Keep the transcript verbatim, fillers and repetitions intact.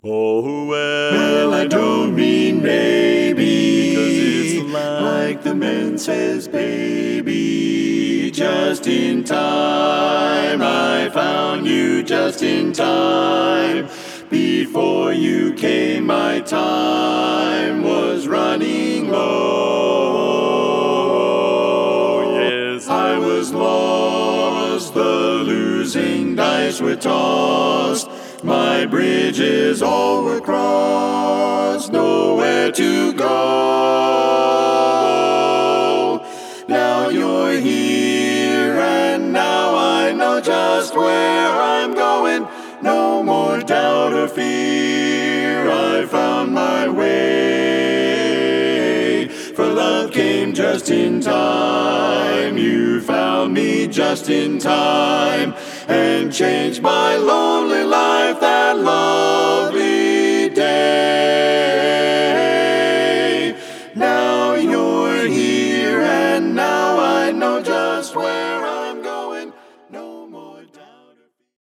Oh, well, Well, I don't mean maybe, 'cause it's like, like the man says, baby. Just in time, I found you just in time. Before you came, my time was running low. yes, I was lost, the losing dice were tossed. My bridges all were crossed, nowhere to go. Now you're here, and now I know just where I'm going. No more doubt or fear, I found my way. For love came just in time, you found me just in time, and changed my lonely life that long.